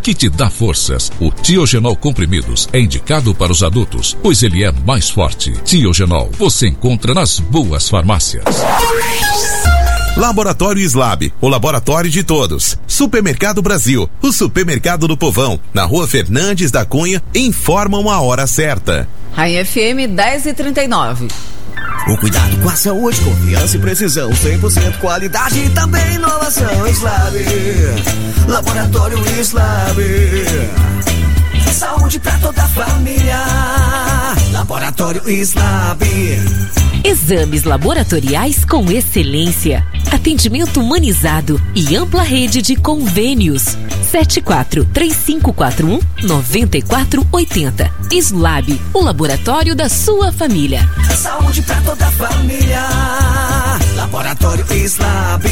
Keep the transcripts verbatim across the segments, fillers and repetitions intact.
que te dá forças. O Tiogenol Comprimidos é indicado para os adultos, pois ele é mais forte. Tiogenol, você encontra nas boas farmácias. Laboratório Slab, o laboratório de todos. Supermercado Brasil, o supermercado do povão. Na Rua Fernandes da Cunha, informam a hora certa. Rainha F M dez e trinta e nove. O cuidado com a saúde, confiança e precisão, cem por cento qualidade e também inovação. Slab, Laboratório Slab, saúde pra toda a família. Laboratório Slab. Exames laboratoriais com excelência, atendimento humanizado e ampla rede de convênios. sete quatro três cinco quatro um nove quatro oito zero. Slab, o laboratório da sua família. Saúde pra toda a família. Laboratório Slab.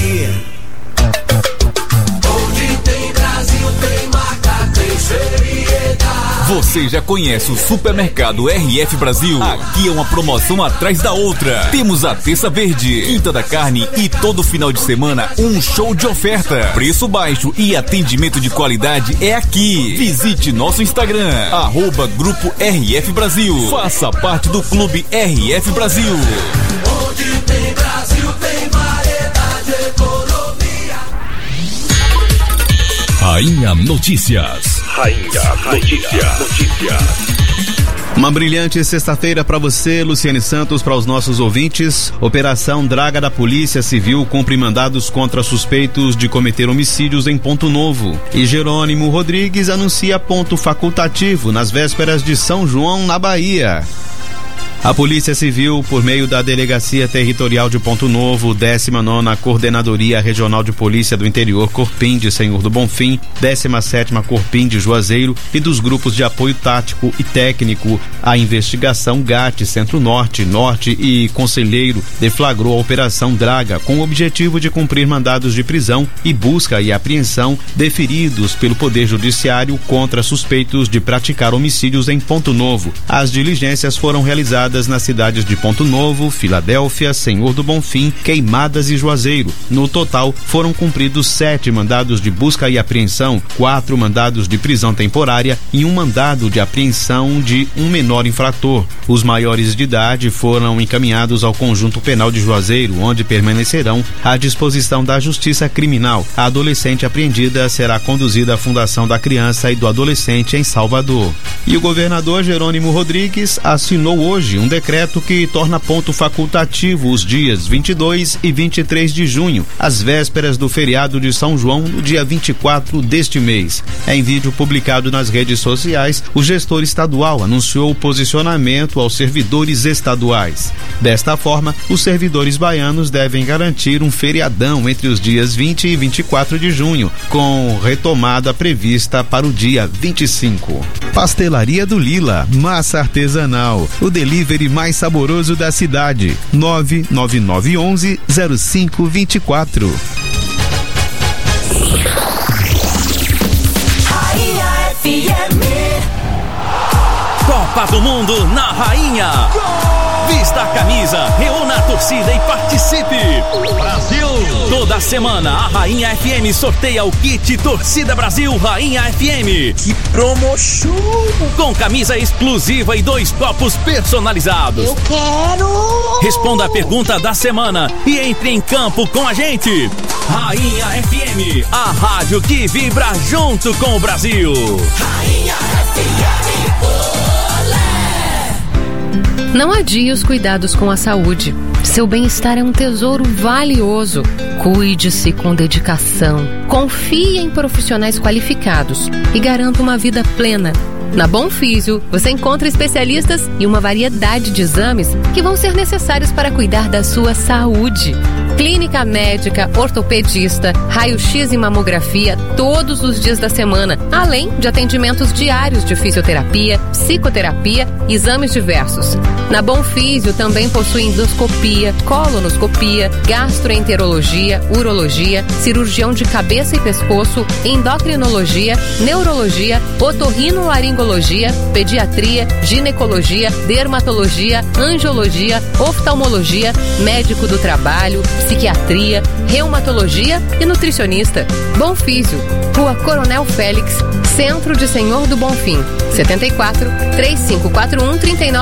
Onde tem Brasil, tem marca, tem seriedade. Você já conhece o Supermercado R F Brasil? Aqui é uma promoção atrás da outra. Temos a Terça Verde, Quinta da Carne e todo final de semana um show de oferta. Preço baixo e atendimento de qualidade é aqui. Visite nosso Instagram, arroba Grupo R F Brasil. Faça parte do Clube R F Brasil. Onde tem Brasil, tem variedade, economia. Rainha Notícias. Rainha Notícias. Notícias. Uma brilhante sexta-feira para você, Luciane Santos, para os nossos ouvintes. Operação Draga da Polícia Civil cumpre mandados contra suspeitos de cometer homicídios em Ponto Novo. E Jerônimo Rodrigues anuncia ponto facultativo nas vésperas de São João, na Bahia. A Polícia Civil, por meio da Delegacia Territorial de Ponto Novo, décima nona Coordenadoria Regional de Polícia do Interior Corpim de Senhor do Bonfim, décima sétima Corpim de Juazeiro e dos grupos de apoio tático e técnico à investigação GAT Centro-Norte, Norte e Conselheiro, deflagrou a Operação Draga com o objetivo de cumprir mandados de prisão e busca e apreensão deferidos pelo Poder Judiciário contra suspeitos de praticar homicídios em Ponto Novo. As diligências foram realizadas nas cidades de Ponto Novo, Filadélfia, Senhor do Bonfim, Queimadas e Juazeiro. No total, foram cumpridos sete mandados de busca e apreensão, quatro mandados de prisão temporária e um mandado de apreensão de um menor infrator. Os maiores de idade foram encaminhados ao Conjunto Penal de Juazeiro, onde permanecerão à disposição da Justiça Criminal. A adolescente apreendida será conduzida à Fundação da Criança e do Adolescente em Salvador. E o governador Jerônimo Rodrigues assinou hoje um decreto que torna ponto facultativo os dias vinte e dois e vinte e três de junho, às vésperas do feriado de São João, no dia vinte e quatro deste mês. Em vídeo publicado nas redes sociais, o gestor estadual anunciou o posicionamento aos servidores estaduais. Desta forma, os servidores baianos devem garantir um feriadão entre os dias vinte e vinte e quatro de junho, com retomada prevista para o dia vinte e cinco. Pastelaria do Lila, massa artesanal, o delivery mais saboroso da cidade. nove nove nove um um zero cinco dois quatro. Rainha F M. Copa do Mundo na Rainha. Gol! Vista a camisa, reúna a torcida e participe. Brasil! Toda semana a Rainha F M sorteia o kit Torcida Brasil Rainha F M. Que promoção! Com camisa exclusiva e dois copos personalizados. Eu quero! Responda a pergunta da semana e entre em campo com a gente. Rainha F M, a rádio que vibra junto com o Brasil. Rainha F M. Não adie os cuidados com a saúde. Seu bem-estar é um tesouro valioso. Cuide-se com dedicação. Confie em profissionais qualificados e garanta uma vida plena. Na Bom Físio, você encontra especialistas e uma variedade de exames que vão ser necessários para cuidar da sua saúde. Clínica médica, ortopedista, raio-x e mamografia todos os dias da semana, além de atendimentos diários de fisioterapia, psicoterapia e exames diversos. Na Bom Físio também possui endoscopia, colonoscopia, gastroenterologia, urologia, cirurgião de cabeça e pescoço, endocrinologia, neurologia, otorrinolaringologia, pediatria, ginecologia, dermatologia, angiologia, oftalmologia, médico do trabalho, psiquiatria, reumatologia e nutricionista. Bonfísio, Rua Coronel Félix, Centro de Senhor do Bonfim, setenta e quatro, três cinco quatro um, trinta e nove